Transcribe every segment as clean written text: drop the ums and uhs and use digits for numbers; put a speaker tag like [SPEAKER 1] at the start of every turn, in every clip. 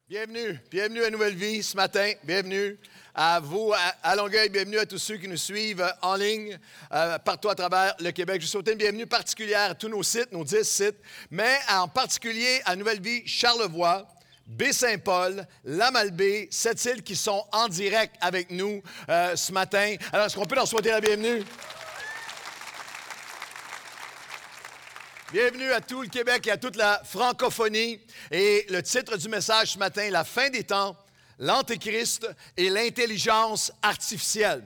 [SPEAKER 1] Bienvenue à Nouvelle Vie ce matin, bienvenue à vous à Longueuil, bienvenue à tous ceux qui nous suivent en ligne partout à travers le Québec. Je souhaite une bienvenue particulière à tous nos sites, nos 10 sites, mais en particulier à Nouvelle Vie Charlevoix, Baie-Saint-Paul, Lamalbaie, Sept-Îles qui sont en direct avec nous ce matin. Alors, est-ce qu'on peut leur souhaiter la bienvenue? Bienvenue à tout le Québec et à toute la francophonie. Et le titre du message ce matin, La fin des temps, l'Antéchrist et l'intelligence artificielle.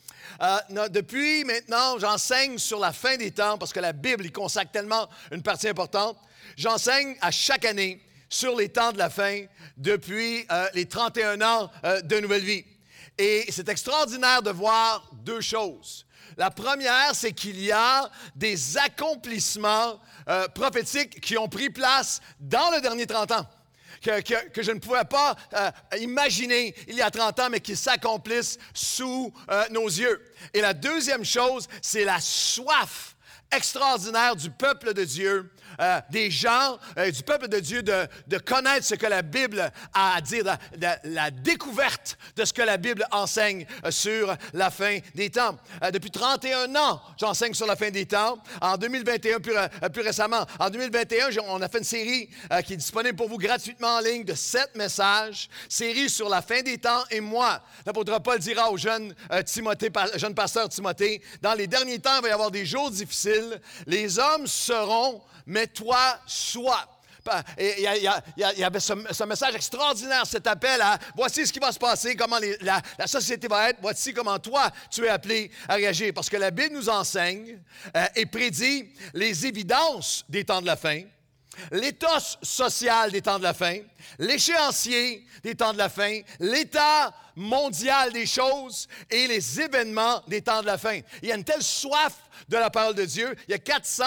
[SPEAKER 1] Depuis maintenant, j'enseigne sur la fin des temps parce que la Bible y consacre tellement une partie importante. J'enseigne à chaque année sur les temps de la fin depuis les 31 ans de Nouvelle Vie. Et c'est extraordinaire de voir deux choses. La première, c'est qu'il y a des accomplissements prophétiques qui ont pris place dans le dernier 30 ans, que je ne pouvais pas imaginer il y a 30 ans, mais qui s'accomplissent sous nos yeux. Et la deuxième chose, c'est la soif extraordinaire du peuple de Dieu, des gens du peuple de Dieu de connaître ce que la Bible a à dire, la découverte de ce que la Bible enseigne sur la fin des temps. Depuis 31 ans, j'enseigne sur la fin des temps. En 2021, plus récemment, en 2021, on a fait une série qui est disponible pour vous gratuitement en ligne de 7 messages, série sur la fin des temps. Et moi, l'apôtre Paul dira au jeune pasteur Timothée, dans les derniers temps, il va y avoir des jours difficiles. Les hommes seront, mais toi, sois. Et il y avait ce message extraordinaire, cet appel à voici ce qui va se passer, comment la société va être, voici comment toi, tu es appelé à réagir. Parce que la Bible nous enseigne et prédit les évidences des temps de la fin, l'éthos social des temps de la fin, l'échéancier des temps de la fin, l'état mondial des choses et les événements des temps de la fin. Il y a une telle soif de la parole de Dieu. Il y a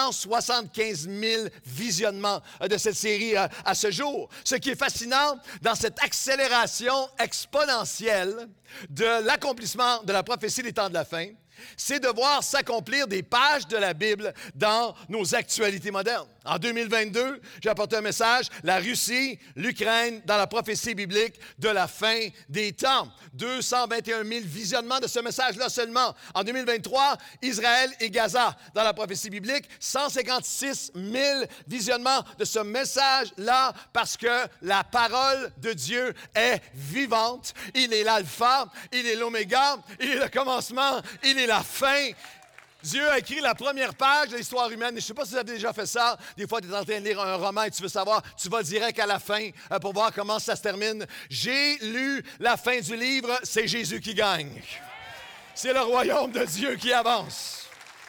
[SPEAKER 1] 475 000 visionnements de cette série à ce jour. Ce qui est fascinant dans cette accélération exponentielle de l'accomplissement de la prophétie des temps de la fin, c'est de voir s'accomplir des pages de la Bible dans nos actualités modernes. En 2022, j'ai apporté un message, la Russie, l'Ukraine, dans la prophétie biblique de la fin des temps. 221 000 visionnements de ce message-là seulement. En 2023, Israël et Gaza, dans la prophétie biblique, 156 000 visionnements de ce message-là parce que la parole de Dieu est vivante. Il est l'alpha, il est l'oméga, il est le commencement, il est la fin. Dieu a écrit la première page de l'histoire humaine. Je ne sais pas si vous avez déjà fait ça. Des fois, tu es en train de lire un roman et tu veux savoir, tu vas direct à la fin pour voir comment ça se termine. J'ai lu la fin du livre, c'est Jésus qui gagne. C'est le royaume de Dieu qui avance.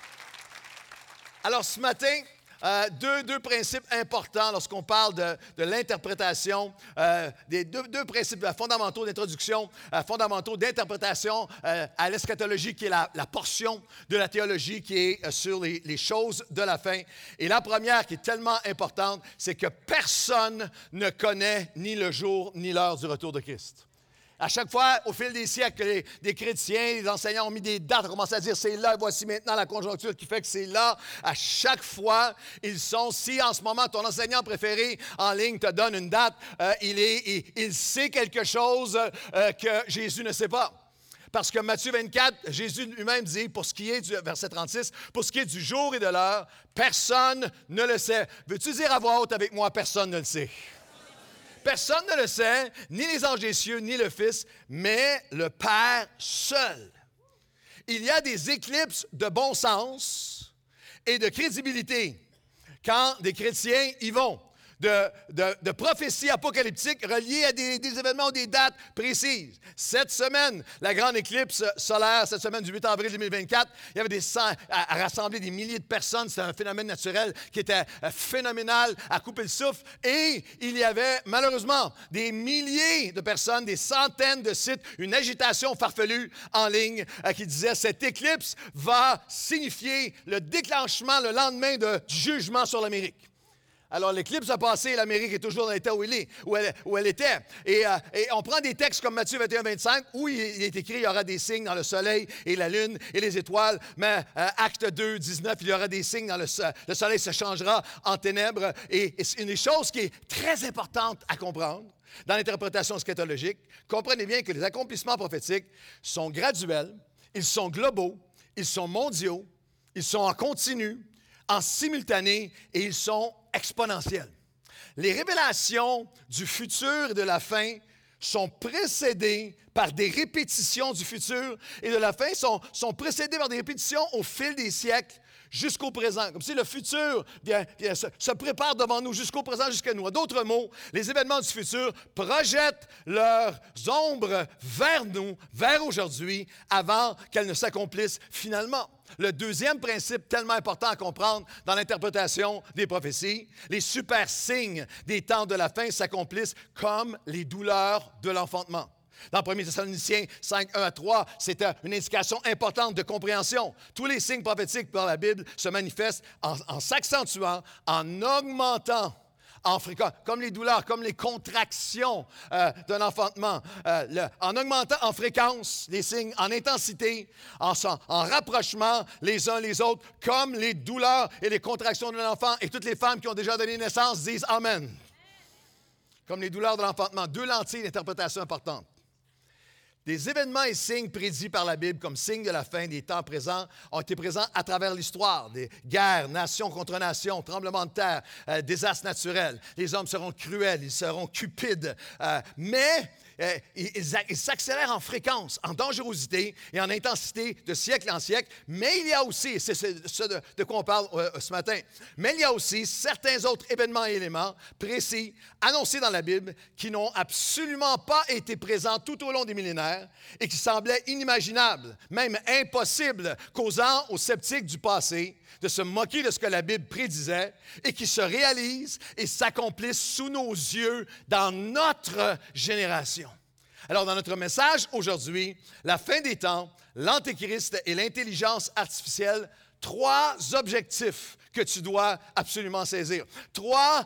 [SPEAKER 1] Alors, ce matin, deux principes importants lorsqu'on parle de l'interprétation, des deux principes fondamentaux d'introduction, fondamentaux d'interprétation à l'eschatologie, qui est la portion de la théologie qui est sur les choses de la fin. Et la première, qui est tellement importante, c'est que personne ne connaît ni le jour ni l'heure du retour de Christ. À chaque fois, au fil des siècles, des chrétiens, les enseignants ont mis des dates, ont commencé à dire c'est là, voici maintenant la conjoncture qui fait que c'est là. À chaque fois, ils sont, si en ce moment ton enseignant préféré en ligne te donne une date, il sait quelque chose que Jésus ne sait pas. Parce que Matthieu 24, Jésus lui-même dit, pour ce qui est du verset 36, pour ce qui est du jour et de l'heure, personne ne le sait. Veux-tu dire à voix haute avec moi, personne ne le sait? Personne ne le sait, ni les anges des cieux, ni le Fils, mais le Père seul. Il y a des éclipses de bon sens et de crédibilité quand des chrétiens y vont. De prophéties apocalyptiques reliées à des événements ou des dates précises. Cette semaine, la grande éclipse solaire, cette semaine du 8 avril 2024, il y avait à rassembler des milliers de personnes. C'était un phénomène naturel qui était phénoménal, à couper le souffle. Et il y avait malheureusement des milliers de personnes, des centaines de sites, une agitation farfelue en ligne qui disait cette éclipse va signifier le déclenchement le lendemain du jugement sur l'Amérique. Alors, l'éclipse a passé et l'Amérique est toujours dans l'état où elle était. Et on prend des textes comme Matthieu 21, 25, où il est écrit il y aura des signes dans le soleil et la lune et les étoiles. Mais Acte 2, 19, il y aura des signes dans le soleil se changera en ténèbres. Et une des choses qui est très importante à comprendre, dans l'interprétation eschatologique, comprenez bien que les accomplissements prophétiques sont graduels, ils sont globaux, ils sont mondiaux, ils sont en continu, en simultané et ils sont exponentiels. Les révélations du futur et de la fin sont précédées par des répétitions du futur et de la fin sont précédées par des répétitions au fil des siècles jusqu'au présent. Comme si le futur se prépare devant nous jusqu'au présent, jusqu'à nous. En d'autres mots, les événements du futur projettent leurs ombres vers nous, vers aujourd'hui, avant qu'elles ne s'accomplissent finalement. Le deuxième principe tellement important à comprendre dans l'interprétation des prophéties, les super signes des temps de la fin s'accomplissent comme les douleurs de l'enfantement. Dans 1 Thessaloniciens 5, 1 à 3, c'est une indication importante de compréhension. Tous les signes prophétiques par la Bible se manifestent en s'accentuant, en augmentant, comme les douleurs, comme les contractions d'un enfantement, en augmentant en fréquence les signes, en intensité, en rapprochement les uns les autres, comme les douleurs et les contractions d'un enfant. Et toutes les femmes qui ont déjà donné naissance disent « Amen ». Comme les douleurs de l'enfantement. Deux lentilles d'interprétation importantes. Des événements et signes prédits par la Bible comme signes de la fin des temps présents ont été présents à travers l'histoire. Des guerres, nations contre nations, tremblements de terre, désastres naturels. Les hommes seront cruels, ils seront cupides, mais ils s'accélèrent en fréquence, en dangerosité et en intensité de siècle en siècle. Mais il y a aussi, et c'est ce de quoi on parle ce matin, mais il y a aussi certains autres événements et éléments précis annoncés dans la Bible qui n'ont absolument pas été présents tout au long des millénaires et qui semblaient inimaginables, même impossibles, causant aux sceptiques du passé de se moquer de ce que la Bible prédisait et qui se réalisent et s'accomplissent sous nos yeux dans notre génération. Alors, dans notre message aujourd'hui, la fin des temps, l'Antéchrist et l'intelligence artificielle, trois objectifs que tu dois absolument saisir. Trois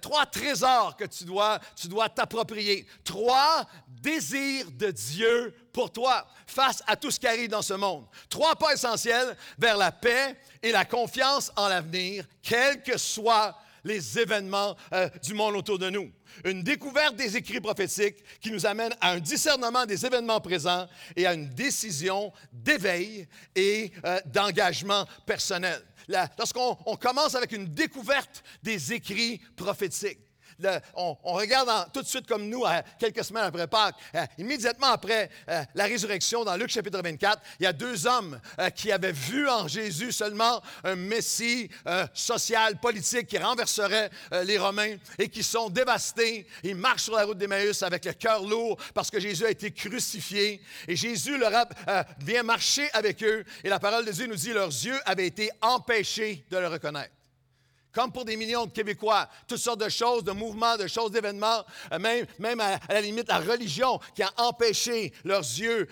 [SPEAKER 1] trésors que tu dois t'approprier. Trois désirs de Dieu pour toi face à tout ce qui arrive dans ce monde. Trois pas essentiels vers la paix et la confiance en l'avenir, quels que soient les événements du monde autour de nous. Une découverte des écrits prophétiques qui nous amène à un discernement des événements présents et à une décision d'éveil et d'engagement personnel. Lorsqu'on commence avec une découverte des écrits prophétiques, on regarde tout de suite comme nous, quelques semaines après Pâques, immédiatement après la résurrection, dans Luc chapitre 24, il y a deux hommes qui avaient vu en Jésus seulement un messie social, politique qui renverserait les Romains et qui sont dévastés. Ils marchent sur la route d'Emmaüs avec le cœur lourd parce que Jésus a été crucifié. Et Jésus vient marcher avec eux et la parole de Dieu nous dit leurs yeux avaient été empêchés de le reconnaître. Comme pour des millions de Québécois, toutes sortes de choses, de mouvements, de choses, d'événements, même à la limite la religion qui a empêché leurs yeux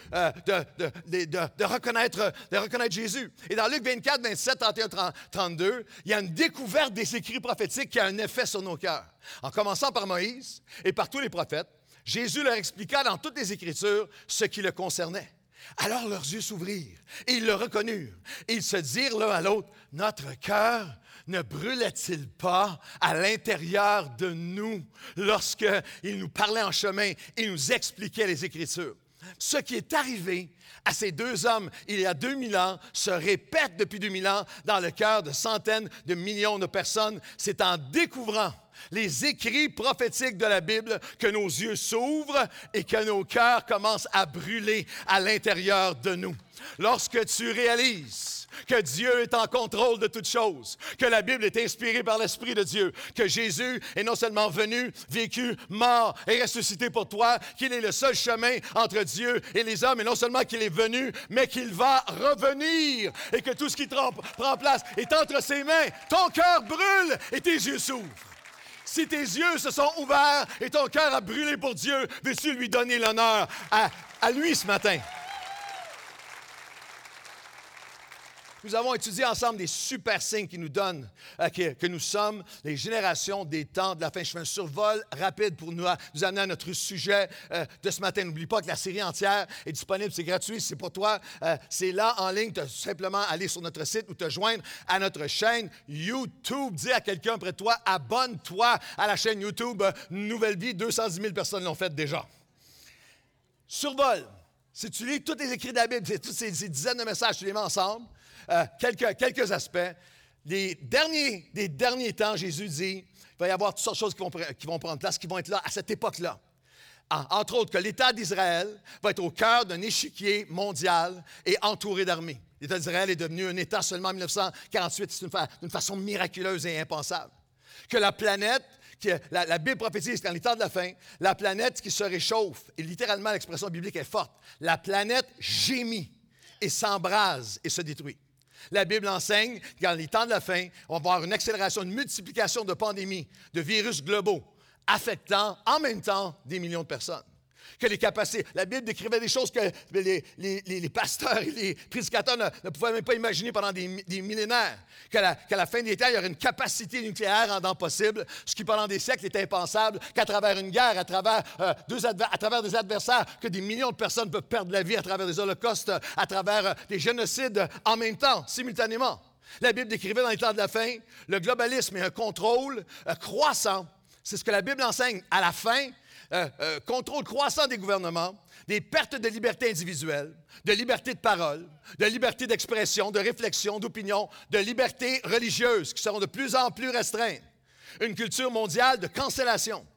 [SPEAKER 1] de reconnaître Jésus. Et dans Luc 24, 27, 31, 32, il y a une découverte des écrits prophétiques qui a un effet sur nos cœurs. En commençant par Moïse et par tous les prophètes, Jésus leur expliqua dans toutes les Écritures ce qui le concernait. Alors leurs yeux s'ouvrirent et ils le reconnurent. Et ils se dirent l'un à l'autre, « Notre cœur ne brûlait-il pas à l'intérieur de nous lorsqu'il nous parlait en chemin et nous expliquait les Écritures? » Ce qui est arrivé à ces deux hommes il y a 2000 ans se répète depuis 2000 ans dans le cœur de centaines de millions de personnes. C'est en découvrant les écrits prophétiques de la Bible que nos yeux s'ouvrent et que nos cœurs commencent à brûler à l'intérieur de nous. Lorsque tu réalises que Dieu est en contrôle de toutes choses, que la Bible est inspirée par l'Esprit de Dieu, que Jésus est non seulement venu, vécu, mort et ressuscité pour toi, qu'il est le seul chemin entre Dieu et les hommes, et non seulement qu'il est venu, mais qu'il va revenir, et que tout ce qui prend place est entre ses mains. Ton cœur brûle et tes yeux s'ouvrent. Si tes yeux se sont ouverts et ton cœur a brûlé pour Dieu, veux-tu lui donner l'honneur à lui ce matin? Nous avons étudié ensemble des super signes qui nous donnent que nous sommes les générations des temps de la fin. Je fais un survol rapide pour nous amener à notre sujet de ce matin. N'oublie pas que la série entière est disponible, c'est gratuit, c'est pour toi. C'est là en ligne, tu as simplement aller sur notre site ou te joindre à notre chaîne YouTube. Dis à quelqu'un près de toi, abonne-toi à la chaîne YouTube Nouvelle Vie. 210 000 personnes l'ont fait déjà. Survol. Si tu lis tous les écrits de la Bible, tous ces dizaines de messages, tu les mets ensemble, quelques aspects. Des derniers temps, Jésus dit, il va y avoir toutes sortes de choses qui vont prendre place, qui vont être là à cette époque-là. Entre autres, que l'État d'Israël va être au cœur d'un échiquier mondial et entouré d'armées. L'État d'Israël est devenu un État seulement en 1948, d'une façon miraculeuse et impensable. Que la planète, la Bible prophétise qu'en les temps de la fin, la planète qui se réchauffe, et littéralement l'expression biblique est forte, la planète gémit et s'embrase et se détruit. La Bible enseigne qu'en les temps de la fin, on va avoir une accélération, une multiplication de pandémies, de virus globaux, affectant en même temps des millions de personnes. Que les capacités. La Bible décrivait des choses que les pasteurs et les prédicateurs ne pouvaient même pas imaginer pendant des millénaires. Qu'à la fin des temps, il y aurait une capacité nucléaire rendant possible, ce qui pendant des siècles était impensable, qu'à travers une guerre, à travers des adversaires, que des millions de personnes peuvent perdre la vie à travers des holocaustes, à travers des génocides en même temps, simultanément. La Bible décrivait dans les temps de la fin le globalisme et un contrôle croissant. C'est ce que la Bible enseigne à la fin. Contrôle croissant des gouvernements, des pertes de liberté individuelle, de liberté de parole, de liberté d'expression, de réflexion, d'opinion, de liberté religieuse qui seront de plus en plus restreintes. Une culture mondiale de cancellation,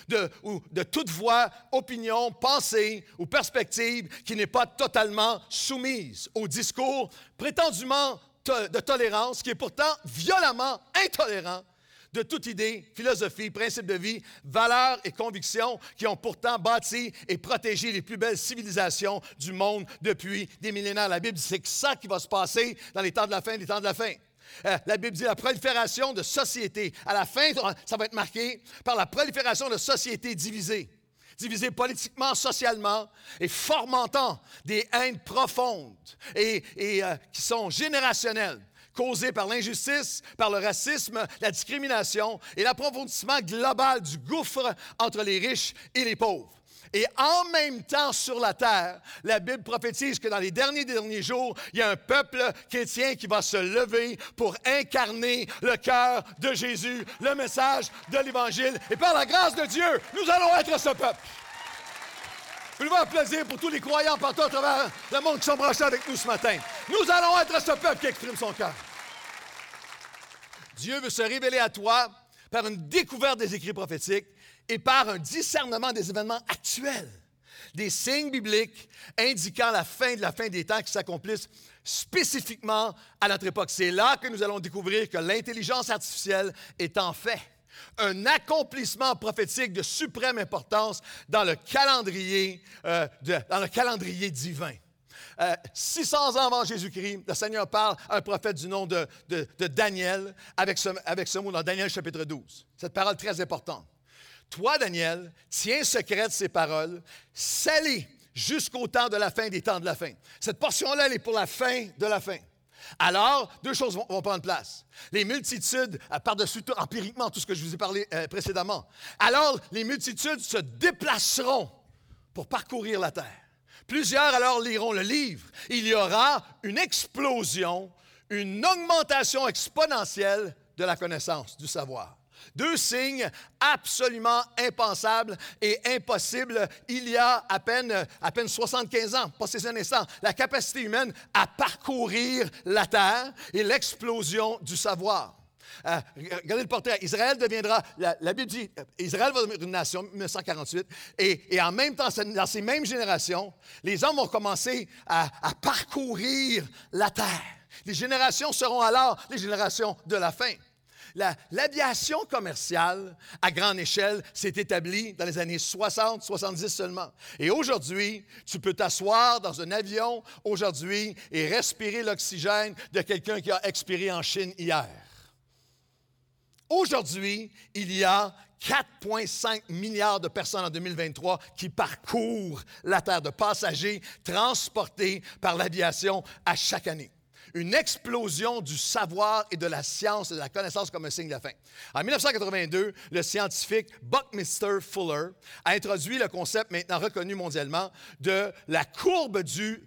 [SPEAKER 1] de toute voix, opinion, pensée ou perspective qui n'est pas totalement soumise au discours prétendument de tolérance, qui est pourtant violemment intolérant de toute idée, philosophie, principe de vie, valeurs et convictions qui ont pourtant bâti et protégé les plus belles civilisations du monde depuis des millénaires. La Bible dit que c'est ça qui va se passer dans les temps de la fin, les temps de la fin. La Bible dit la prolifération de sociétés. À la fin, ça va être marqué par la prolifération de sociétés divisées politiquement, socialement, et fomentant des haines profondes et qui sont générationnelles, causées par l'injustice, par le racisme, la discrimination et l'approfondissement global du gouffre entre les riches et les pauvres. Et en même temps, sur la terre, la Bible prophétise que dans les derniers jours, il y a un peuple chrétien qui va se lever pour incarner le cœur de Jésus, le message de l'Évangile. Et par la grâce de Dieu, nous allons être ce peuple. Je veux faire plaisir pour tous les croyants partout à travers le monde qui sont branchés avec nous ce matin. Nous allons être ce peuple qui exprime son cœur. Dieu veut se révéler à toi par une découverte des écrits prophétiques et par un discernement des événements actuels, des signes bibliques indiquant la fin des temps qui s'accomplissent spécifiquement à notre époque. C'est là que nous allons découvrir que l'intelligence artificielle est en fait un accomplissement prophétique de suprême importance dans le calendrier divin. 600 ans avant Jésus-Christ, le Seigneur parle à un prophète du nom de Daniel avec ce mot dans Daniel chapitre 12. Cette parole très importante. Toi, Daniel, tiens secrète ces paroles, scellées jusqu'au temps de la fin des temps de la fin. Cette portion-là, elle est pour la fin de la fin. Alors, deux choses vont prendre place. Les multitudes, par-dessus tout, empiriquement, tout ce que je vous ai parlé précédemment. Alors, les multitudes se déplaceront pour parcourir la terre. Plusieurs alors liront le livre. Il y aura une explosion, une augmentation exponentielle de la connaissance, du savoir. Deux signes absolument impensables et impossibles il y a à peine 75 ans, passé un instant. La capacité humaine à parcourir la terre et l'explosion du savoir. Regardez le portrait. Israël deviendra, la Bible dit, Israël va devenir une nation, 1948, et en même temps, dans ces mêmes générations, les hommes vont commencer à parcourir la terre. Les générations seront alors les générations de la fin. L'aviation commerciale à grande échelle s'est établie dans les années 60, 70 seulement. Et aujourd'hui, tu peux t'asseoir dans un avion aujourd'hui et respirer l'oxygène de quelqu'un qui a expiré en Chine hier. Aujourd'hui, il y a 4,5 milliards de personnes en 2023 qui parcourent la Terre, de passagers transportés par l'aviation à chaque année. une explosion du savoir et de la science et de la connaissance comme un signe de la fin. En 1982, le scientifique Buckminster Fuller a introduit le concept maintenant reconnu mondialement de la courbe du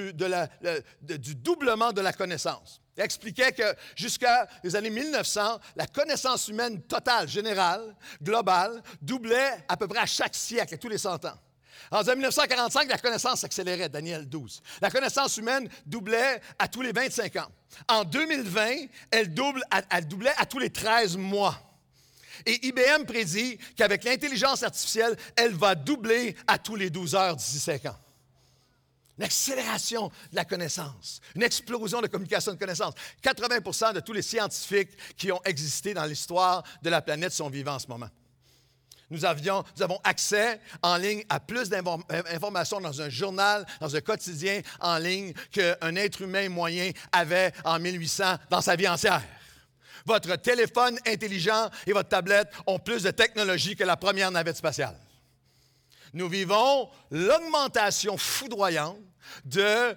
[SPEAKER 1] doublement de la connaissance. Il expliquait que jusqu'à les années 1900, la connaissance humaine totale, générale, globale, doublait à peu près à chaque siècle, à tous les 100 ans. En 1945, la connaissance accélérait, Daniel 12. La connaissance humaine doublait à tous les 25 ans. En 2020, elle doublait à tous les 13 mois. Et IBM prédit qu'avec l'intelligence artificielle, elle va doubler à tous les 12 heures d'ici 5 ans. Une accélération de la connaissance, une explosion de communication de connaissances. 80% de tous les scientifiques qui ont existé dans l'histoire de la planète sont vivants en ce moment. Nous avons accès en ligne à plus d'informations dans un journal, dans un quotidien en ligne qu'un être humain moyen avait en 1800 dans sa vie entière. Votre téléphone intelligent et votre tablette ont plus de technologie que la première navette spatiale. Nous vivons l'augmentation foudroyante de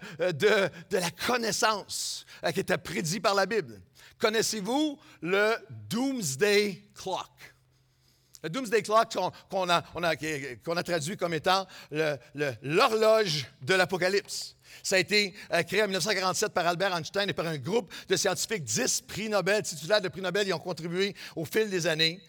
[SPEAKER 1] la connaissance qui était prédite par la Bible. Connaissez-vous le Doomsday Clock? Le Doomsday Clock qu'on a traduit comme étant l'horloge de l'Apocalypse. Ça a été créé en 1947 par Albert Einstein et par un groupe de scientifiques, 10 prix Nobel, titulaires de prix Nobel, y ont contribué au fil des années.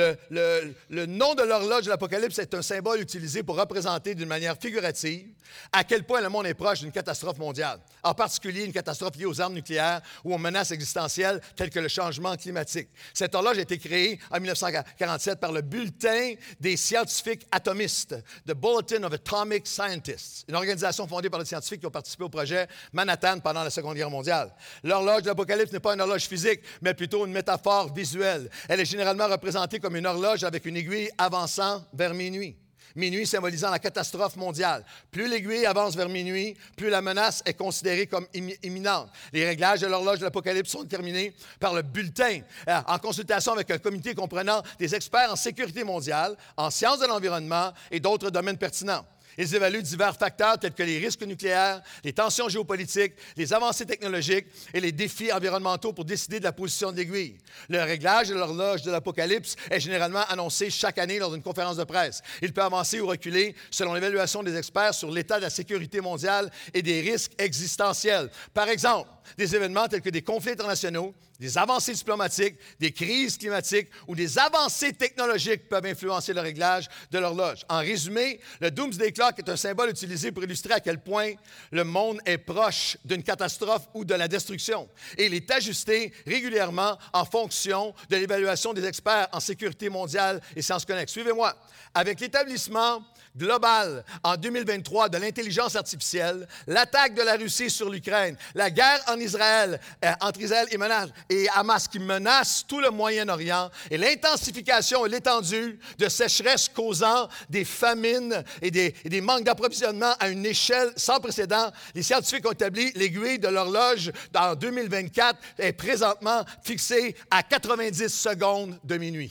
[SPEAKER 1] Le nom de l'horloge de l'Apocalypse est un symbole utilisé pour représenter d'une manière figurative à quel point le monde est proche d'une catastrophe mondiale, en particulier une catastrophe liée aux armes nucléaires ou aux menaces existentielles telles que le changement climatique. Cette horloge a été créée en 1947 par le Bulletin des scientifiques atomistes, The Bulletin of Atomic Scientists, une organisation fondée par les scientifiques qui ont participé au projet Manhattan pendant la Seconde Guerre mondiale. L'horloge de l'Apocalypse n'est pas une horloge physique, mais plutôt une métaphore visuelle. Elle est généralement représentée comme une horloge avec une aiguille avançant vers minuit. Minuit symbolisant la catastrophe mondiale. Plus l'aiguille avance vers minuit, plus la menace est considérée comme imminente. Les réglages de l'horloge de l'Apocalypse sont déterminés par le bulletin, en consultation avec un comité comprenant des experts en sécurité mondiale, en sciences de l'environnement et d'autres domaines pertinents. Ils évaluent divers facteurs tels que les risques nucléaires, les tensions géopolitiques, les avancées technologiques et les défis environnementaux pour décider de la position de l'aiguille. Le réglage de l'horloge de l'Apocalypse est généralement annoncé chaque année lors d'une conférence de presse. Il peut avancer ou reculer selon l'évaluation des experts sur l'état de la sécurité mondiale et des risques existentiels. Par exemple, des événements tels que des conflits internationaux, des avancées diplomatiques, des crises climatiques ou des avancées technologiques peuvent influencer le réglage de l'horloge. En résumé, le Doomsday Clock est un symbole utilisé pour illustrer à quel point le monde est proche d'une catastrophe ou de la destruction. Et il est ajusté régulièrement en fonction de l'évaluation des experts en sécurité mondiale et sciences connexes. Suivez-moi. Avec l'établissement global en 2023 de l'intelligence artificielle, l'attaque de la Russie sur l'Ukraine, la guerre en Israël, entre Israël et Hamas qui menace tout le Moyen-Orient et l'intensification et l'étendue de sécheresse causant des famines et des manques d'approvisionnement à une échelle sans précédent, les scientifiques ont établi l'aiguille de l'horloge en 2024 est présentement fixée à 90 secondes de minuit.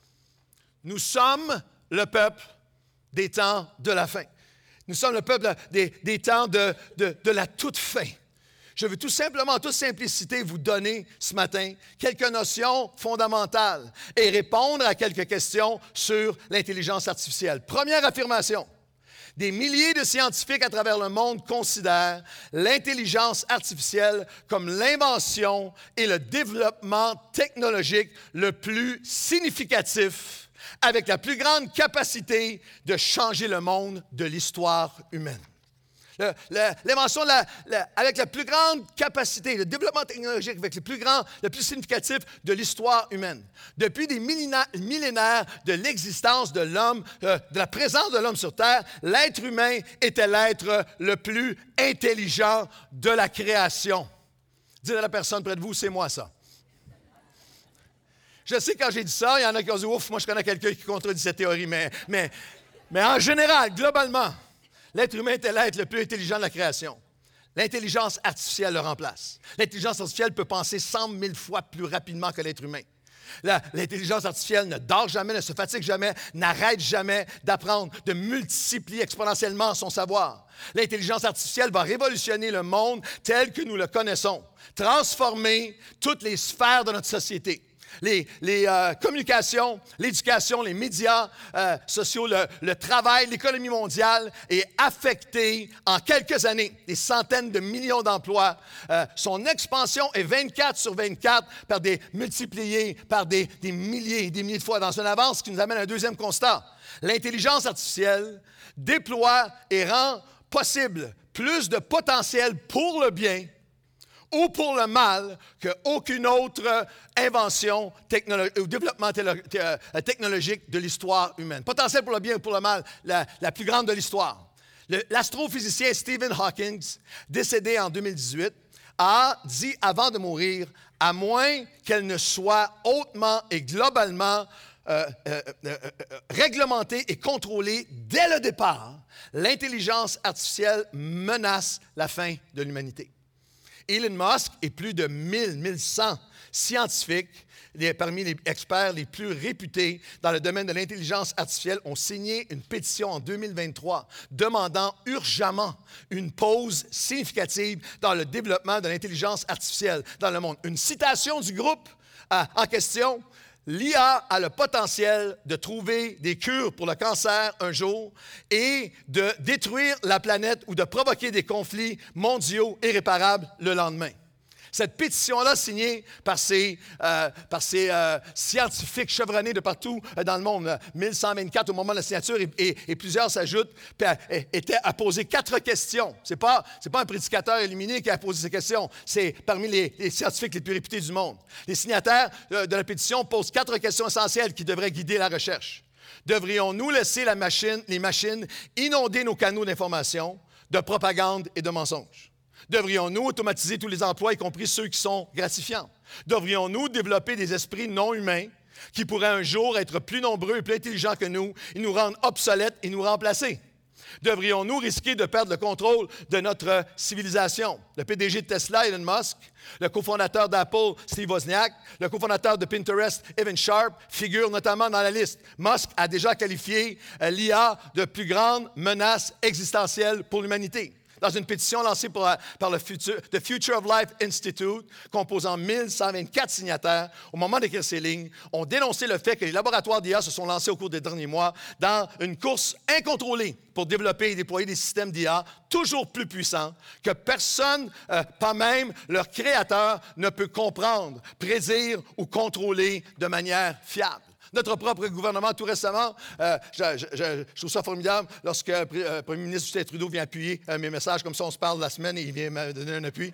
[SPEAKER 1] Nous sommes le peuple des temps de la fin. Nous sommes le peuple des temps de la toute fin. Je veux tout simplement, en toute simplicité, vous donner ce matin quelques notions fondamentales et répondre à quelques questions sur l'intelligence artificielle. Première affirmation. Des milliers de scientifiques à travers le monde considèrent l'intelligence artificielle comme l'invention et le développement technologique le plus significatif avec la plus grande capacité de changer le monde de l'histoire humaine. L'invention avec la plus grande capacité, le développement technologique avec le plus significatif de l'histoire humaine. Depuis des millénaires de l'existence de l'homme, de la présence de l'homme sur Terre, l'être humain était l'être le plus intelligent de la création. Dites à la personne près de vous, c'est moi ça. Je sais, quand j'ai dit ça, il y en a qui ont dit « Ouf, moi je connais quelqu'un qui contredit cette théorie », mais en général, globalement, l'être humain était l'être le plus intelligent de la création. L'intelligence artificielle le remplace. L'intelligence artificielle peut penser 100 000 fois plus rapidement que l'être humain. L'intelligence artificielle ne dort jamais, ne se fatigue jamais, n'arrête jamais d'apprendre, de multiplier exponentiellement son savoir. L'intelligence artificielle va révolutionner le monde tel que nous le connaissons, transformer toutes les sphères de notre société. Les communications, l'éducation, les médias sociaux, le travail, l'économie mondiale est affectée en quelques années. Des centaines de millions d'emplois. Son expansion est 24 sur 24 multipliée par des milliers et des milliers de fois dans une avance, ce qui nous amène à un deuxième constat. L'intelligence artificielle déploie et rend possible plus de potentiel pour le bien ou pour le mal qu'aucune autre invention ou développement technologique de l'histoire humaine. Potentiel pour le bien ou pour le mal, la plus grande de l'histoire. L'astrophysicien Stephen Hawking, décédé en 2018, a dit avant de mourir, à moins qu'elle ne soit hautement et globalement réglementée et contrôlée dès le départ, l'intelligence artificielle menace la fin de l'humanité. Elon Musk et plus de 1100 scientifiques, parmi les experts les plus réputés dans le domaine de l'intelligence artificielle, ont signé une pétition en 2023 demandant urgemment une pause significative dans le développement de l'intelligence artificielle dans le monde. Une citation du groupe en question: l'IA a le potentiel de trouver des cures pour le cancer un jour et de détruire la planète ou de provoquer des conflits mondiaux irréparables le lendemain. Cette pétition-là, signée par ces scientifiques chevronnés de partout dans le monde, 1124 au moment de la signature, et plusieurs s'ajoutent, était à poser 4 questions. Ce n'est pas un prédicateur illuminé qui a posé ces questions, c'est parmi les scientifiques les plus réputés du monde. Les signataires de la pétition posent 4 questions essentielles qui devraient guider la recherche. Devrions-nous laisser les machines inonder nos canaux d'information, de propagande et de mensonges? Devrions-nous automatiser tous les emplois, y compris ceux qui sont gratifiants? Devrions-nous développer des esprits non humains qui pourraient un jour être plus nombreux et plus intelligents que nous et nous rendre obsolètes et nous remplacer? Devrions-nous risquer de perdre le contrôle de notre civilisation? Le PDG de Tesla, Elon Musk, le cofondateur d'Apple, Steve Wozniak, le cofondateur de Pinterest, Evan Sharp, figurent notamment dans la liste. Musk a déjà qualifié l'IA de plus grande menace existentielle pour l'humanité. Dans une pétition lancée par le The Future of Life Institute, composant 1124 signataires, au moment d'écrire ces lignes, ont dénoncé le fait que les laboratoires d'IA se sont lancés au cours des derniers mois dans une course incontrôlée pour développer et déployer des systèmes d'IA toujours plus puissants que personne, pas même leur créateur, ne peut comprendre, prédire ou contrôler de manière fiable. Notre propre gouvernement, tout récemment, je trouve ça formidable lorsque le premier ministre Justin Trudeau vient appuyer mes messages, comme ça on se parle la semaine et il vient me donner un appui.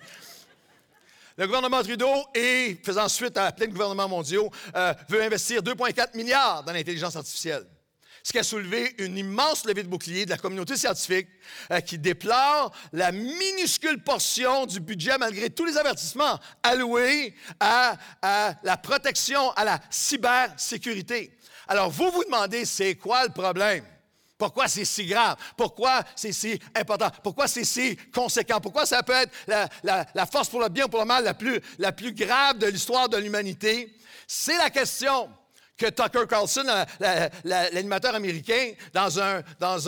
[SPEAKER 1] Le gouvernement Trudeau, et faisant suite à plein de gouvernements mondiaux, veut investir 2,4 milliards dans l'intelligence artificielle. Ce qui a soulevé une immense levée de bouclier de la communauté scientifique qui déplore la minuscule portion du budget, malgré tous les avertissements, alloués à la protection, à la cybersécurité. Alors, vous vous demandez, c'est quoi le problème? Pourquoi c'est si grave? Pourquoi c'est si important? Pourquoi c'est si conséquent? Pourquoi ça peut être la force pour le bien ou pour le mal la plus grave de l'histoire de l'humanité? C'est la question que Tucker Carlson, l'animateur américain, dans un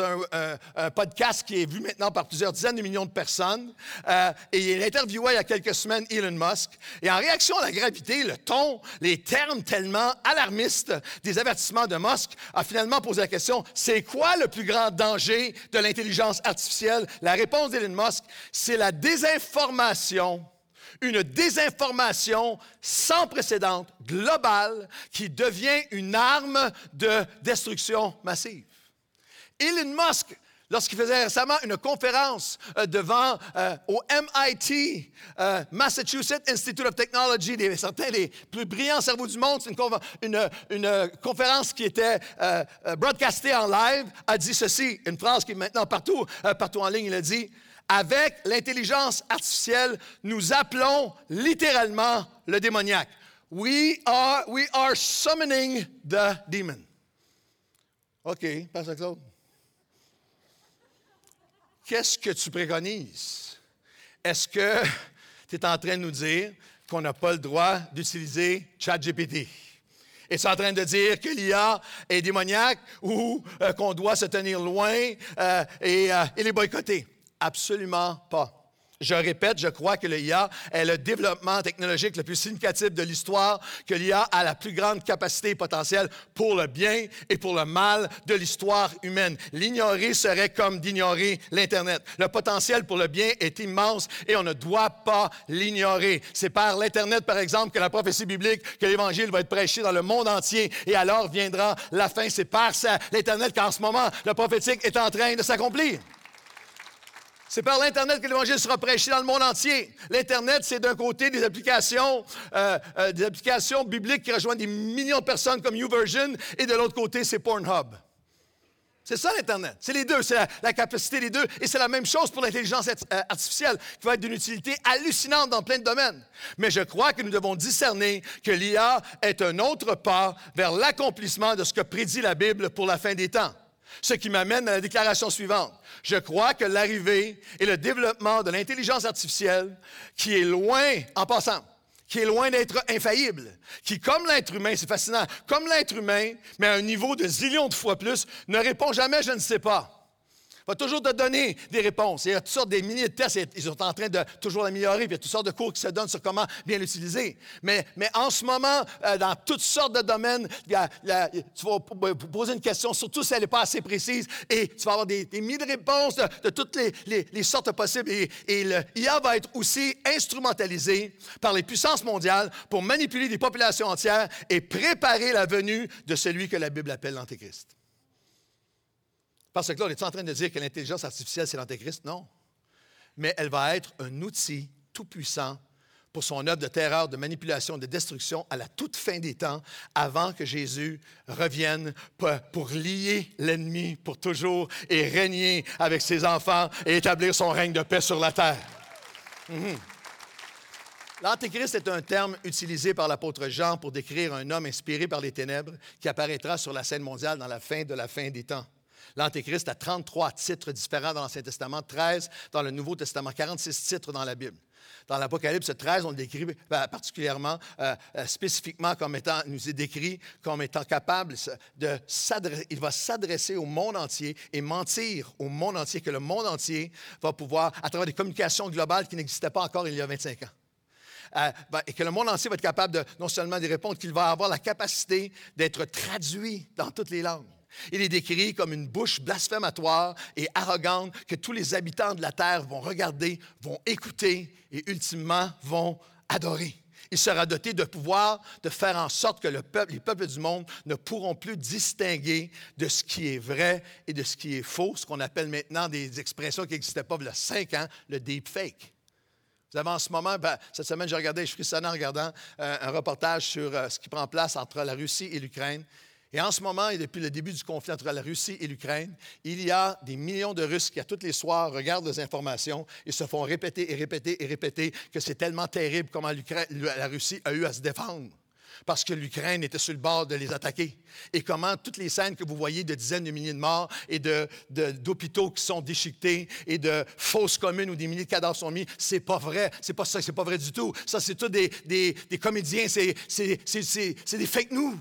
[SPEAKER 1] podcast qui est vu maintenant par plusieurs dizaines de millions de personnes, et il interviewait il y a quelques semaines Elon Musk, et en réaction à la gravité, le ton, les termes tellement alarmistes des avertissements de Musk, a finalement posé la question, c'est quoi le plus grand danger de l'intelligence artificielle? La réponse d'Elon Musk, c'est la désinformation. Une désinformation sans précédent, globale, qui devient une arme de destruction massive. Elon Musk, lorsqu'il faisait récemment une conférence au MIT, Massachusetts Institute of Technology, certains des plus brillants cerveaux du monde, c'est une conférence qui était broadcastée en live, a dit ceci, une phrase qui est maintenant partout en ligne, il a dit: avec l'intelligence artificielle, nous appelons littéralement le démoniaque. We are summoning the demon. OK, Pasteur Claude. Qu'est-ce que tu préconises? Est-ce que tu es en train de nous dire qu'on n'a pas le droit d'utiliser ChatGPT, Es-tu en train de dire que l'IA est démoniaque ou qu'on doit se tenir loin et les boycotter? Absolument pas. Je répète, je crois que l'IA est le développement technologique le plus significatif de l'histoire, que l'IA a la plus grande capacité potentielle pour le bien et pour le mal de l'histoire humaine. L'ignorer serait comme d'ignorer l'Internet. Le potentiel pour le bien est immense et on ne doit pas l'ignorer. C'est par l'Internet, par exemple, que la prophétie biblique, que l'Évangile va être prêché dans le monde entier et alors viendra la fin. C'est par l'Internet qu'en ce moment, le prophétique est en train de s'accomplir. C'est par l'Internet que l'Évangile sera prêché dans le monde entier. L'Internet, c'est d'un côté des applications bibliques qui rejoignent des millions de personnes comme YouVersion, et de l'autre côté, c'est Pornhub. C'est ça l'Internet. C'est les deux, c'est la capacité des deux. Et c'est la même chose pour l'intelligence artificielle, qui va être d'une utilité hallucinante dans plein de domaines. Mais je crois que nous devons discerner que l'IA est un autre pas vers l'accomplissement de ce que prédit la Bible pour la fin des temps. Ce qui m'amène à la déclaration suivante. Je crois que l'arrivée et le développement de l'intelligence artificielle, qui est loin, en passant, qui est loin d'être infaillible, qui, comme l'être humain, c'est fascinant, comme l'être humain, mais à un niveau de zillions de fois plus, ne répond jamais « je ne sais pas ». Va toujours te donner des réponses. Il y a toutes sortes de milliers de tests, ils sont en train de toujours l'améliorer, puis il y a toutes sortes de cours qui se donnent sur comment bien l'utiliser. Mais en ce moment, dans toutes sortes de domaines, tu vas poser une question, surtout si elle n'est pas assez précise, et tu vas avoir des milliers de réponses de toutes les sortes possibles. Et l'IA va être aussi instrumentalisé par les puissances mondiales pour manipuler des populations entières et préparer la venue de celui que la Bible appelle l'Antéchrist. Parce que là, on est en train de dire que l'intelligence artificielle, c'est l'Antéchrist? Non. Mais elle va être un outil tout-puissant pour son œuvre de terreur, de manipulation, de destruction à la toute fin des temps, avant que Jésus revienne pour lier l'ennemi pour toujours et régner avec ses enfants et établir son règne de paix sur la terre. L'Antéchrist est un terme utilisé par l'apôtre Jean pour décrire un homme inspiré par les ténèbres qui apparaîtra sur la scène mondiale dans la fin de la fin des temps. L'Antéchrist a 33 titres différents dans l'Ancien Testament, 13 dans le Nouveau Testament, 46 titres dans la Bible. Dans l'Apocalypse 13, on le décrit particulièrement, spécifiquement comme étant, nous est décrit comme étant capable de s'adresser, il va s'adresser au monde entier et mentir au monde entier, que le monde entier va pouvoir, à travers des communications globales qui n'existaient pas encore il y a 25 ans. Et que le monde entier va être capable de non seulement d'y répondre, qu'il va avoir la capacité d'être traduit dans toutes les langues. Il est décrit comme une bouche blasphématoire et arrogante que tous les habitants de la terre vont regarder, vont écouter et ultimement vont adorer. Il sera doté de pouvoir de faire en sorte que les peuples du monde ne pourront plus distinguer de ce qui est vrai et de ce qui est faux, ce qu'on appelle maintenant des expressions qui n'existaient pas il y a 5 ans, le deepfake. Vous avez en ce moment, cette semaine, je frissonnais en regardant un reportage sur ce qui prend place entre la Russie et l'Ukraine. Et en ce moment, et depuis le début du conflit entre la Russie et l'Ukraine, il y a des millions de Russes qui, à tous les soirs, regardent les informations et se font répéter et répéter et répéter que c'est tellement terrible comment la Russie a eu à se défendre. Parce que l'Ukraine était sur le bord de les attaquer. Et comment toutes les scènes que vous voyez de dizaines de milliers de morts et d'hôpitaux qui sont déchiquetés et de fosses communes où des milliers de cadavres sont mis, c'est pas vrai. C'est pas ça, c'est pas vrai du tout. Ça, c'est tout des comédiens, c'est des fake news.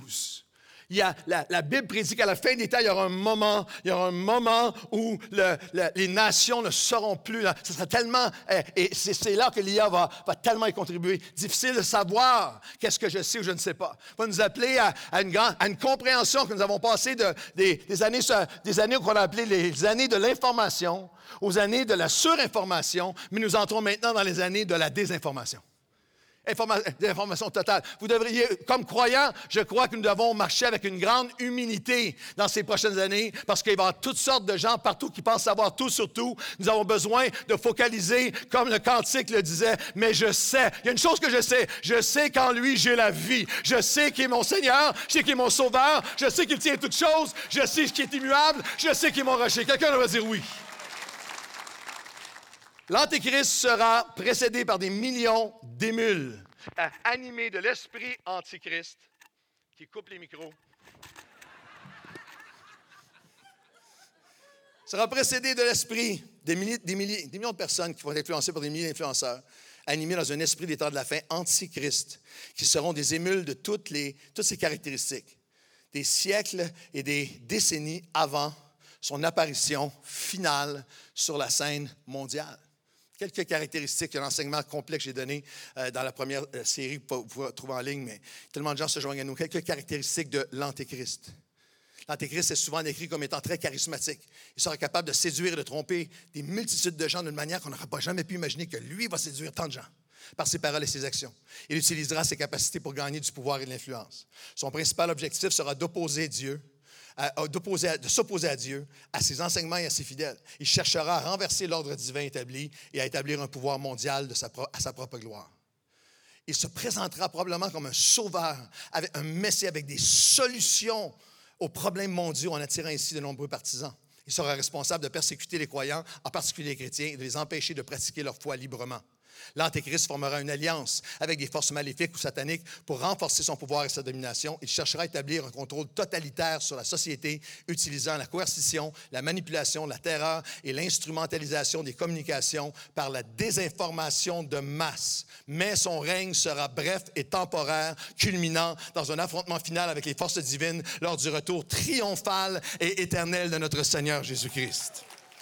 [SPEAKER 1] La Bible prédit qu'à la fin des temps, il y aura un moment où les nations ne seront plus là. Ça sera tellement, et c'est là que l'IA va tellement y contribuer. Difficile de savoir qu'est-ce que je sais ou je ne sais pas. Il va nous appeler à une compréhension que nous avons passé des années qu'on a appelées les années de l'information aux années de la surinformation, mais nous entrons maintenant dans les années de la désinformation. D'information totale. Vous devriez, comme croyants, je crois que nous devons marcher avec une grande humilité dans ces prochaines années parce qu'il va y avoir toutes sortes de gens partout qui pensent savoir tout sur tout. Nous avons besoin de focaliser, comme le cantique le disait, mais je sais, il y a une chose que je sais qu'en lui j'ai la vie. Je sais qu'il est mon Seigneur, je sais qu'il est mon Sauveur, je sais qu'il tient toutes choses, je sais qu'il est immuable, je sais qu'il est mon rocher. Quelqu'un va dire oui. L'Antéchrist sera précédé par des millions d'émules animés de l'esprit antichrist qui coupe les micros. Sera précédé de l'esprit des millions de personnes qui vont être influencées par des milliers d'influenceurs, animés dans un esprit des temps de la fin antichrist, qui seront des émules de toutes ces caractéristiques, des siècles et des décennies avant son apparition finale sur la scène mondiale. Quelques caractéristiques, un enseignement complet que j'ai donné dans la première série, vous pouvez trouver en ligne, mais tellement de gens se joignent à nous. Quelques caractéristiques de l'Antéchrist. L'Antéchrist est souvent décrit comme étant très charismatique. Il sera capable de séduire et de tromper des multitudes de gens d'une manière qu'on n'aurait pas jamais pu imaginer que lui va séduire tant de gens par ses paroles et ses actions. Il utilisera ses capacités pour gagner du pouvoir et de l'influence. Son principal objectif sera d'opposer Dieu, de s'opposer à Dieu, à ses enseignements et à ses fidèles. Il cherchera à renverser l'ordre divin établi et à établir un pouvoir mondial à sa propre gloire. Il se présentera probablement comme un sauveur, avec un messie, avec des solutions aux problèmes mondiaux, en attirant ainsi de nombreux partisans. Il sera responsable de persécuter les croyants, en particulier les chrétiens, et de les empêcher de pratiquer leur foi librement. L'Antéchrist formera une alliance avec des forces maléfiques ou sataniques pour renforcer son pouvoir et sa domination. Il cherchera à établir un contrôle totalitaire sur la société, utilisant la coercition, la manipulation, la terreur et l'instrumentalisation des communications par la désinformation de masse. Mais son règne sera bref et temporaire, culminant dans un affrontement final avec les forces divines lors du retour triomphal et éternel de notre Seigneur Jésus-Christ.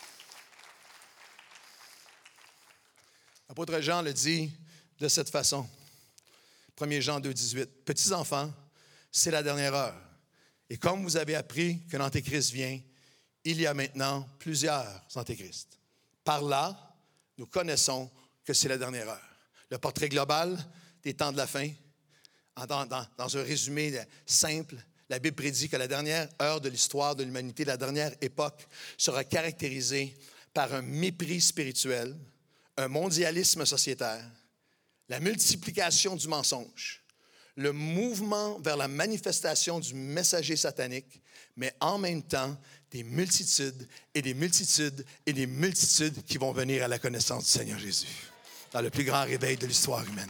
[SPEAKER 1] L'apôtre Jean le dit de cette façon. 1 Jean 2, 18. « Petits enfants, c'est la dernière heure. Et comme vous avez appris que l'Antéchrist vient, il y a maintenant plusieurs antéchrists. Par là, nous connaissons que c'est la dernière heure. » Le portrait global des temps de la fin, dans un résumé simple, la Bible prédit que la dernière heure de l'histoire de l'humanité, la dernière époque, sera caractérisée par un mépris spirituel, un mondialisme sociétaire, la multiplication du mensonge, le mouvement vers la manifestation du messager satanique, mais en même temps, des multitudes et des multitudes et des multitudes qui vont venir à la connaissance du Seigneur Jésus, dans le plus grand réveil de l'histoire humaine.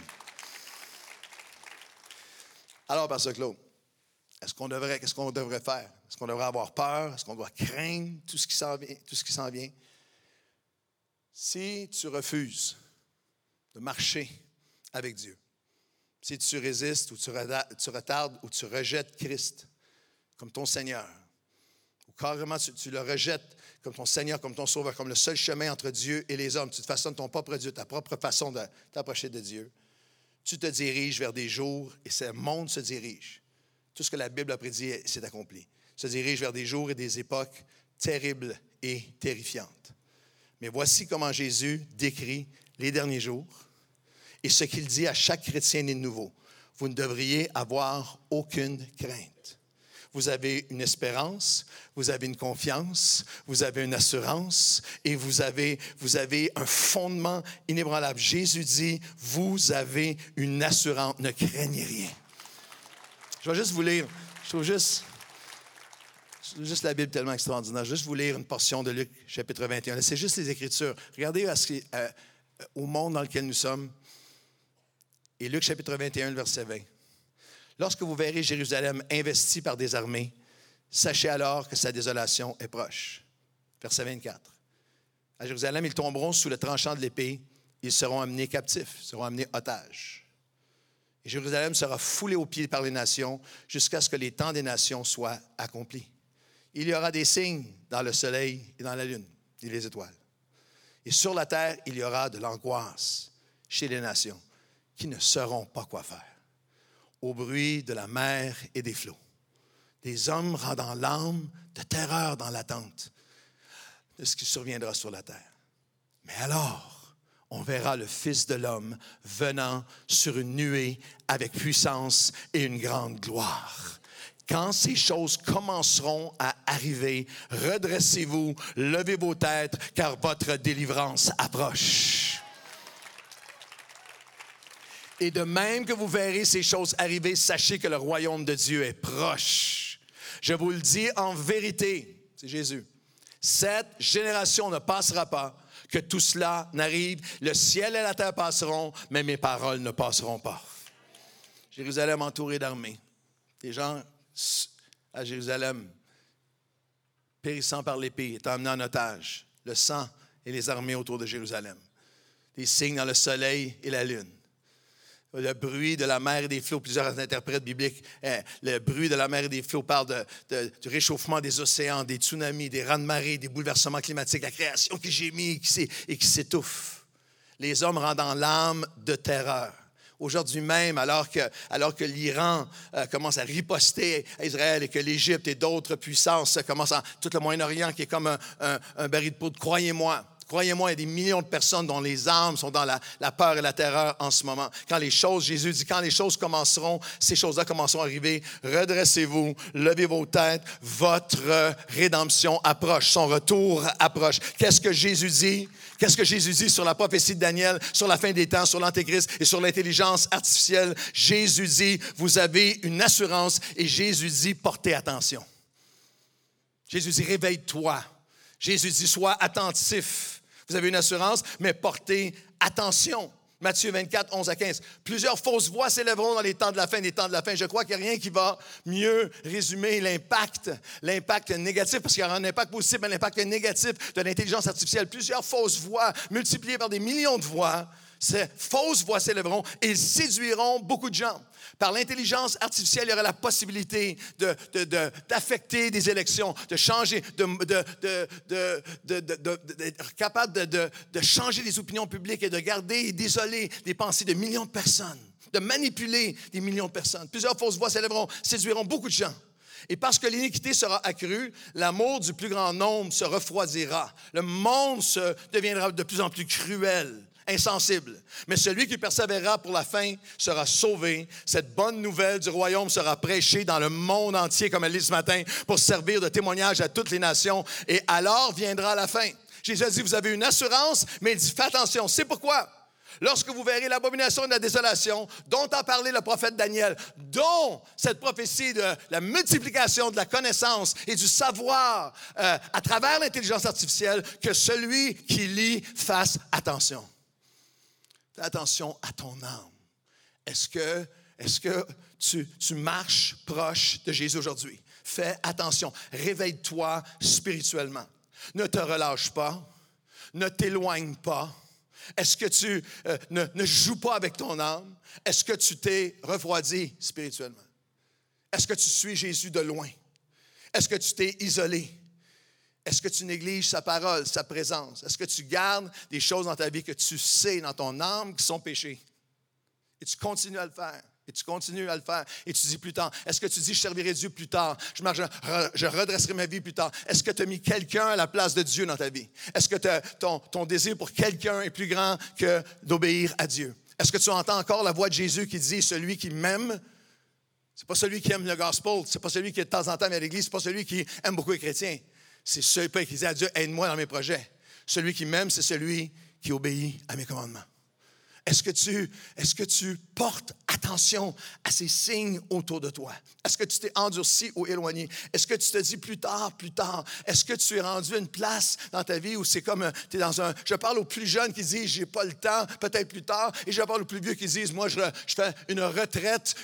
[SPEAKER 1] Alors, Pasteur Claude, qu'est-ce qu'on devrait faire? Est-ce qu'on devrait avoir peur? Est-ce qu'on doit craindre tout ce qui s'en vient? Si tu refuses de marcher avec Dieu, si tu résistes ou tu retardes ou tu rejettes Christ comme ton Seigneur, ou carrément tu le rejettes comme ton Seigneur, comme ton Sauveur, comme le seul chemin entre Dieu et les hommes, tu te façonnes ton propre Dieu, ta propre façon de t'approcher de Dieu, tu te diriges vers des jours et ce monde se dirige. Tout ce que la Bible a prédit s'est accompli. Se dirige vers des jours et des époques terribles et terrifiantes. Mais voici comment Jésus décrit les derniers jours et ce qu'il dit à chaque chrétien né de nouveau. Vous ne devriez avoir aucune crainte. Vous avez une espérance, vous avez une confiance, vous avez une assurance et vous avez un fondement inébranlable. Jésus dit, vous avez une assurance, ne craignez rien. Je vais juste vous lire, je trouve juste la Bible tellement extraordinaire. Je vais juste vous lire une portion de Luc, chapitre 21. C'est juste les Écritures. Regardez au monde dans lequel nous sommes. Et Luc, chapitre 21, verset 20. « Lorsque vous verrez Jérusalem investie par des armées, sachez alors que sa désolation est proche. » Verset 24. « À Jérusalem, ils tomberont sous le tranchant de l'épée. Ils seront amenés captifs, seront amenés otages. Et Jérusalem sera foulée aux pieds par les nations jusqu'à ce que les temps des nations soient accomplis. Il y aura des signes dans le soleil et dans la lune et les étoiles. Et sur la terre, il y aura de l'angoisse chez les nations qui ne sauront pas quoi faire. Au bruit de la mer et des flots, des hommes rendant l'âme de terreur dans l'attente de ce qui surviendra sur la terre. Mais alors, on verra le Fils de l'homme venant sur une nuée avec puissance et une grande gloire. Quand ces choses commenceront à arriver, redressez-vous, levez vos têtes, car votre délivrance approche. Et de même que vous verrez ces choses arriver, sachez que le royaume de Dieu est proche. Je vous le dis en vérité, c'est Jésus, cette génération ne passera pas, que tout cela n'arrive. Le ciel et la terre passeront, mais mes paroles ne passeront pas. Jérusalem entourée d'armées. Des gens à Jérusalem, périssant par l'épée, étant emmenés en otage. Le sang et les armées autour de Jérusalem. des signes dans le soleil et la lune. Le bruit de la mer et des flots, plusieurs interprètes bibliques, le bruit de la mer et des flots parle du réchauffement des océans, des tsunamis, des raz-de-marée, des bouleversements climatiques, la création qui gémit et qui s'étouffe. Les hommes rendant l'âme de terreur. Aujourd'hui même, alors que l'Iran commence à riposter à Israël et que l'Égypte et d'autres puissances commencent tout le Moyen-Orient qui est comme un baril de poudre, croyez-moi, il y a des millions de personnes dont les âmes sont dans la peur et la terreur en ce moment. Jésus dit, quand les choses commenceront, ces choses-là commenceront à arriver, redressez-vous, levez vos têtes, votre rédemption approche, son retour approche. Qu'est-ce que Jésus dit? Qu'est-ce que Jésus dit sur la prophétie de Daniel, sur la fin des temps, sur l'Antéchrist et sur l'intelligence artificielle? Jésus dit, vous avez une assurance et Jésus dit, portez attention. Jésus dit, réveille-toi. Jésus dit, sois attentif. Vous avez une assurance, mais portez attention. Matthieu 24, 11 à 15. Plusieurs fausses voix s'élèveront dans les temps de la fin, des temps de la fin. Je crois qu'il n'y a rien qui va mieux résumer l'impact négatif, parce qu'il y aura un impact positif, mais l'impact négatif de l'intelligence artificielle. Plusieurs fausses voix multipliées par des millions de voix. Ces fausses voix s'élèveront et séduiront beaucoup de gens. Par l'intelligence artificielle, il y aura la possibilité d'affecter des élections, de changer, d'être capable de changer les opinions publiques et de garder et d'isoler les pensées de millions de personnes, de manipuler des millions de personnes. Plusieurs fausses voix s'élèveront, séduiront beaucoup de gens. Et parce que l'iniquité sera accrue, l'amour du plus grand nombre se refroidira. Le monde deviendra de plus en plus cruel, insensible. Mais celui qui persévérera pour la fin sera sauvé. Cette bonne nouvelle du royaume sera prêchée dans le monde entier, comme elle dit ce matin, pour servir de témoignage à toutes les nations. Et alors viendra la fin. Jésus a dit, vous avez une assurance, mais il dit, fais attention. C'est pourquoi? Lorsque vous verrez l'abomination de la désolation, dont a parlé le prophète Daniel, dont cette prophétie de la multiplication de la connaissance et du savoir à travers l'intelligence artificielle, que celui qui lit fasse attention. Fais attention à ton âme. Est-ce que tu marches proche de Jésus aujourd'hui? Fais attention. Réveille-toi spirituellement. Ne te relâche pas. Ne t'éloigne pas. Est-ce que tu ne joues pas avec ton âme? Est-ce que tu t'es refroidi spirituellement? Est-ce que tu suis Jésus de loin? Est-ce que tu t'es isolé? Est-ce que tu négliges sa parole, sa présence? Est-ce que tu gardes des choses dans ta vie que tu sais dans ton âme qui sont péchés? Et tu continues à le faire. Et tu continues à le faire. Et tu dis plus tard. Est-ce que tu dis, je servirai Dieu plus tard? Je redresserai ma vie plus tard. Est-ce que tu as mis quelqu'un à la place de Dieu dans ta vie? Est-ce que ton désir pour quelqu'un est plus grand que d'obéir à Dieu? Est-ce que tu entends encore la voix de Jésus qui dit, celui qui m'aime, c'est pas celui qui aime le gospel, c'est pas celui qui de temps en temps vient à l'église, c'est pas celui qui aime beaucoup les chrétiens. C'est celui qui dit à Dieu, aide-moi dans mes projets. Celui qui m'aime, c'est celui qui obéit à mes commandements. Est-ce que tu portes attention à ces signes autour de toi? Est-ce que tu t'es endurci ou éloigné? Est-ce que tu te dis plus tard? Est-ce que tu es rendu à une place dans ta vie où c'est comme, tu es dans un... Je parle aux plus jeunes qui disent, j'ai pas le temps, peut-être plus tard. Et je parle aux plus vieux qui disent, moi, je fais une retraite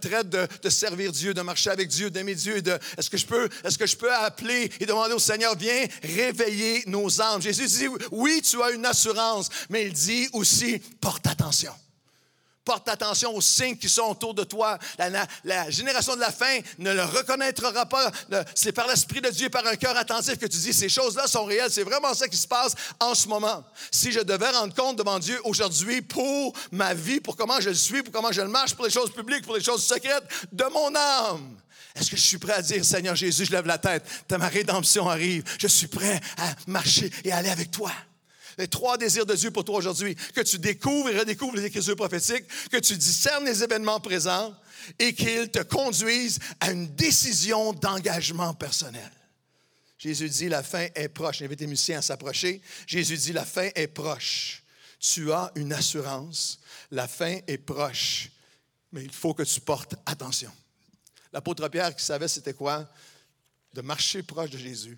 [SPEAKER 1] de servir Dieu, de marcher avec Dieu, d'aimer Dieu. Est-ce que je peux appeler et demander au Seigneur, viens réveiller nos âmes? Jésus dit, oui, tu as une assurance, mais il dit aussi, porte attention. Porte attention aux signes qui sont autour de toi. La génération de la fin ne le reconnaîtra pas. C'est par l'Esprit de Dieu, par un cœur attentif que tu dis, ces choses-là sont réelles. C'est vraiment ça qui se passe en ce moment. Si je devais rendre compte devant Dieu aujourd'hui pour ma vie, pour comment je le suis, pour comment je le marche, pour les choses publiques, pour les choses secrètes de mon âme, est-ce que je suis prêt à dire, Seigneur Jésus, je lève la tête, ma rédemption arrive. Je suis prêt à marcher et aller avec toi. Les 3 désirs de Dieu pour toi aujourd'hui, que tu découvres et redécouvres les Écritures prophétiques, que tu discernes les événements présents et qu'ils te conduisent à une décision d'engagement personnel. Jésus dit, la fin est proche. J'invite les musiciens à s'approcher. Jésus dit, la fin est proche. Tu as une assurance. La fin est proche. Mais il faut que tu portes attention. L'apôtre Pierre qui savait c'était quoi? De marcher proche de Jésus.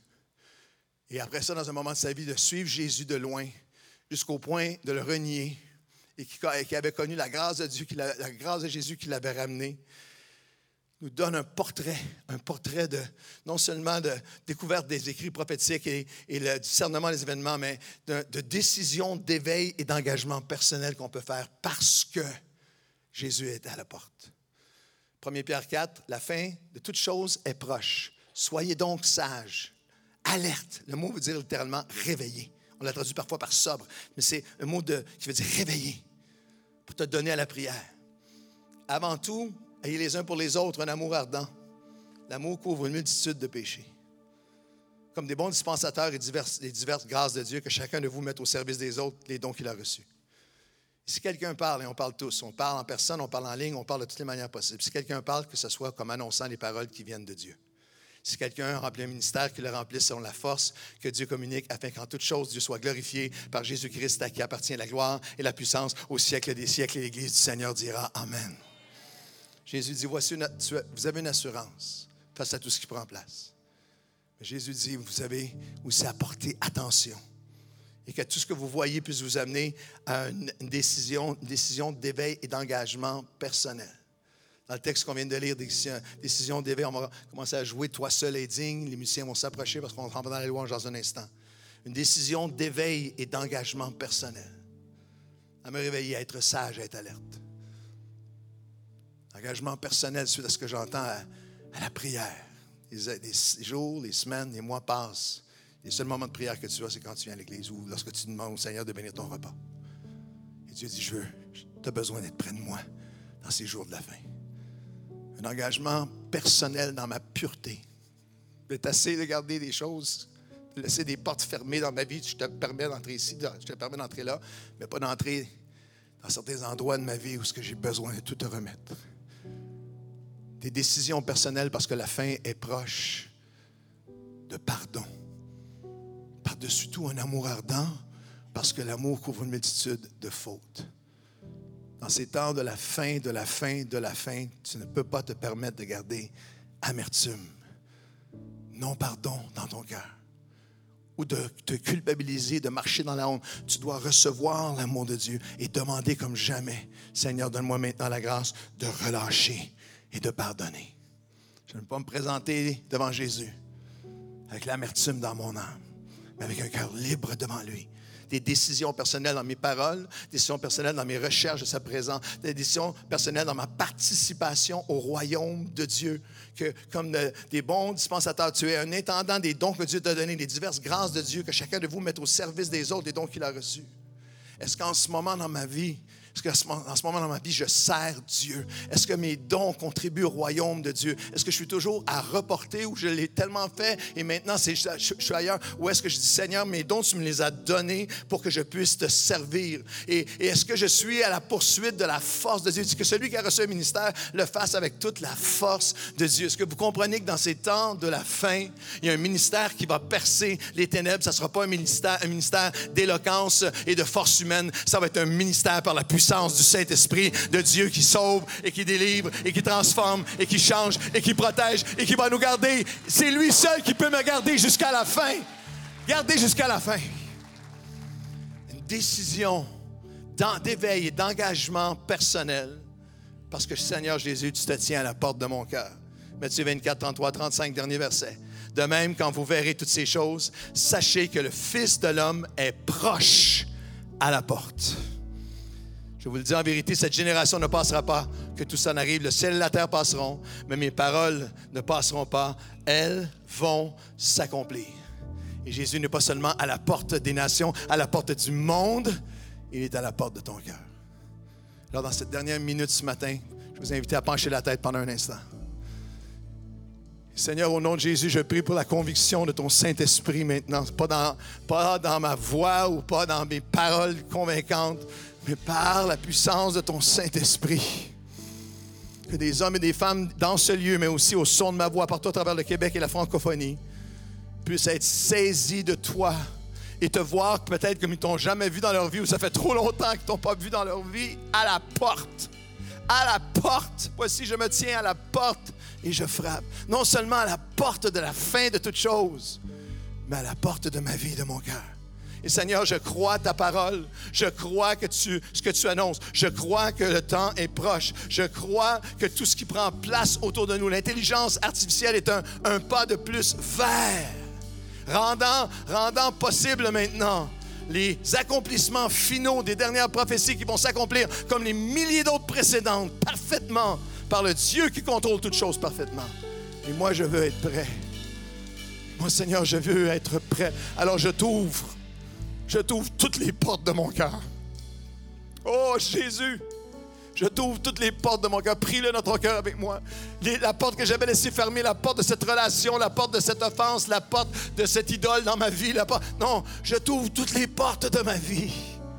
[SPEAKER 1] Et après ça, dans un moment de sa vie, de suivre Jésus de loin, jusqu'au point de le renier, et qui avait connu la grâce de Dieu, la grâce de Jésus qui l'avait ramené. nous donne un portrait de, non seulement de découverte des écrits prophétiques et le discernement des événements, mais de décision, d'éveil et d'engagement personnel qu'on peut faire parce que Jésus est à la porte. 1 Pierre 4, la fin de toute chose est proche. Soyez donc sages, alerte. Le mot veut dire littéralement réveiller. On l'a traduit parfois par sobre, mais c'est un mot qui veut dire réveiller pour te donner à la prière. Avant tout, ayez les uns pour les autres un amour ardent. L'amour couvre une multitude de péchés. Comme des bons dispensateurs et les diverses grâces de Dieu, que chacun de vous mette au service des autres les dons qu'il a reçus. Si quelqu'un parle, et on parle tous, on parle en personne, on parle en ligne, on parle de toutes les manières possibles. Si quelqu'un parle, que ce soit comme annonçant les paroles qui viennent de Dieu. Si quelqu'un remplit un ministère, qu'il le remplisse selon la force que Dieu communique, afin qu'en toute chose, Dieu soit glorifié par Jésus-Christ, à qui appartient la gloire et la puissance au siècle des siècles. Et l'Église du Seigneur dira Amen. Jésus dit, voici, vous avez une assurance face à tout ce qui prend place. Mais Jésus dit, vous avez aussi à porter attention. Et que tout ce que vous voyez puisse vous amener à une décision d'éveil et d'engagement personnel. Dans le texte qu'on vient de lire, décision d'éveil, on va commencer à jouer « Toi seul est digne ». Les musiciens vont s'approcher parce qu'on rentre dans la louange dans un instant. Une décision d'éveil et d'engagement personnel. À me réveiller, à être sage, à être alerte. Engagement personnel suite à ce que j'entends à la prière. Les jours, les semaines, les mois passent. Les seuls moments de prière que tu as, c'est quand tu viens à l'église ou lorsque tu demandes au Seigneur de bénir ton repas. Et Dieu dit, tu as besoin d'être près de moi dans ces jours de la fin. Un engagement personnel dans ma pureté. D'être assez de garder des choses, de laisser des portes fermées dans ma vie. Je te permets d'entrer ici, je te permets d'entrer là, mais pas d'entrer dans certains endroits de ma vie où j'ai besoin de tout te remettre. Des décisions personnelles parce que la fin est proche. De pardon. Par-dessus tout, un amour ardent, parce que l'amour couvre une multitude de fautes. Dans ces temps de la fin, tu ne peux pas te permettre de garder amertume, non-pardon dans ton cœur, ou de te culpabiliser, de marcher dans la honte. Tu dois recevoir l'amour de Dieu et demander comme jamais, Seigneur, donne-moi maintenant la grâce de relâcher et de pardonner. Je ne veux pas me présenter devant Jésus avec l'amertume dans mon âme, mais avec un cœur libre devant lui. Des décisions personnelles dans mes paroles, des décisions personnelles dans mes recherches de sa présence, des décisions personnelles dans ma participation au royaume de Dieu. Que comme des bons dispensateurs, tu es un intendant des dons que Dieu t'a donnés, des diverses grâces de Dieu, que chacun de vous mette au service des autres les dons qu'il a reçus. Est-ce qu'en ce moment dans ma vie, je sers Dieu? Est-ce que mes dons contribuent au royaume de Dieu? Est-ce que je suis toujours à reporter ou je l'ai tellement fait et maintenant je suis ailleurs? Ou est-ce que je dis, Seigneur, mes dons, tu me les as donnés pour que je puisse te servir? Et est-ce que je suis à la poursuite de la force de Dieu? Que celui qui a reçu un ministère le fasse avec toute la force de Dieu. Est-ce que vous comprenez que dans ces temps de la fin, il y a un ministère qui va percer les ténèbres? Ça ne sera pas un ministère d'éloquence et de force humaine. Ça va être un ministère par la puissance du Saint-Esprit de Dieu qui sauve et qui délivre et qui transforme et qui change et qui protège et qui va nous garder. C'est lui seul qui peut me garder jusqu'à la fin. Garder jusqu'à la fin. Une décision d'éveil et d'engagement personnel parce que, Seigneur Jésus, tu te tiens à la porte de mon cœur. Matthieu 24, 33, 35, dernier verset. De même, quand vous verrez toutes ces choses, sachez que le Fils de l'homme est proche à la porte. Je vous le dis en vérité, cette génération ne passera pas que tout ça n'arrive. Le ciel et la terre passeront, mais mes paroles ne passeront pas. Elles vont s'accomplir. Et Jésus n'est pas seulement à la porte des nations, à la porte du monde, il est à la porte de ton cœur. Alors, dans cette dernière minute ce matin, je vous invite à pencher la tête pendant un instant. Seigneur, au nom de Jésus, je prie pour la conviction de ton Saint-Esprit maintenant. Pas dans ma voix ou pas dans mes paroles convaincantes, mais par la puissance de ton Saint-Esprit. Que des hommes et des femmes dans ce lieu, mais aussi au son de ma voix, partout à travers le Québec et la francophonie, puissent être saisis de toi et te voir peut-être comme ils ne t'ont jamais vu dans leur vie ou ça fait trop longtemps qu'ils ne t'ont pas vu dans leur vie, à la porte. À la porte. Voici, je me tiens à la porte et je frappe. Non seulement à la porte de la fin de toute chose, mais à la porte de ma vie et de mon cœur. Et Seigneur, je crois ta parole. Je crois que ce que tu annonces. Je crois que le temps est proche. Je crois que tout ce qui prend place autour de nous, l'intelligence artificielle est un pas de plus vers, rendant possible maintenant les accomplissements finaux des dernières prophéties qui vont s'accomplir comme les milliers d'autres précédentes, parfaitement, par le Dieu qui contrôle toutes choses parfaitement. Et moi, je veux être prêt. Moi, Seigneur, je veux être prêt. Alors, je t'ouvre toutes les portes de mon cœur. Oh, Jésus, je t'ouvre toutes les portes de mon cœur. Prie-le dans ton cœur avec moi. La porte que j'avais laissée fermée, la porte de cette relation, la porte de cette offense, la porte de cette idole dans ma vie. Non, je t'ouvre toutes les portes de ma vie.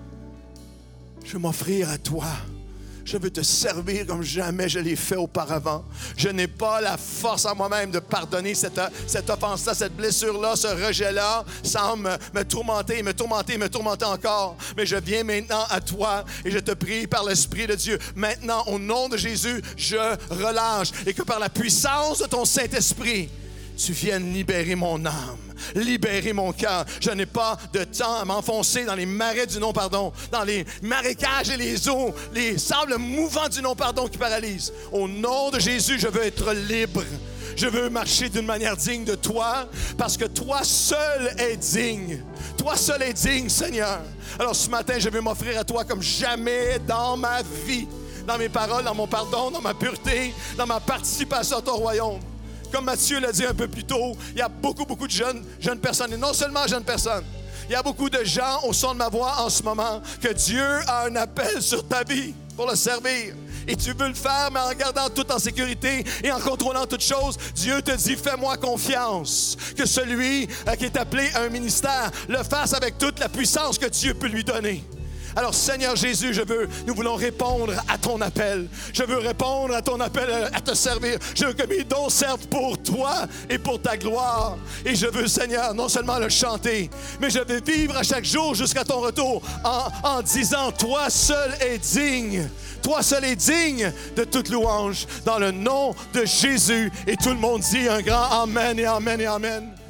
[SPEAKER 1] Je veux m'offrir à toi. Je veux te servir comme jamais je l'ai fait auparavant. Je n'ai pas la force en moi-même de pardonner cette offense-là, cette blessure-là, ce rejet-là, sans me tourmenter encore. Mais je viens maintenant à toi et je te prie par l'Esprit de Dieu. Maintenant, au nom de Jésus, je relâche. Et que par la puissance de ton Saint-Esprit, tu viennes libérer mon âme, libérer mon cœur. Je n'ai pas de temps à m'enfoncer dans les marais du non-pardon, dans les marécages et les eaux, les sables mouvants du non-pardon qui paralysent. Au nom de Jésus, je veux être libre. Je veux marcher d'une manière digne de toi, parce que toi seul es digne. Toi seul es digne, Seigneur. Alors ce matin, je veux m'offrir à toi comme jamais dans ma vie, dans mes paroles, dans mon pardon, dans ma pureté, dans ma participation à ton royaume. Comme Matthieu l'a dit un peu plus tôt, il y a beaucoup de jeunes personnes, et non seulement jeunes personnes. Il y a beaucoup de gens au son de ma voix en ce moment que Dieu a un appel sur ta vie pour le servir. Et tu veux le faire, mais en gardant tout en sécurité et en contrôlant toutes choses. Dieu te dit, fais-moi confiance. Que celui qui est appelé à un ministère le fasse avec toute la puissance que Dieu peut lui donner. Alors, Seigneur Jésus, nous voulons répondre à ton appel. Je veux répondre à ton appel à te servir. Je veux que mes dons servent pour toi et pour ta gloire. Et je veux, Seigneur, non seulement le chanter, mais je veux vivre à chaque jour jusqu'à ton retour en disant, toi seul es digne. Toi seul es digne de toute louange. Dans le nom de Jésus. Et tout le monde dit un grand Amen et Amen et Amen.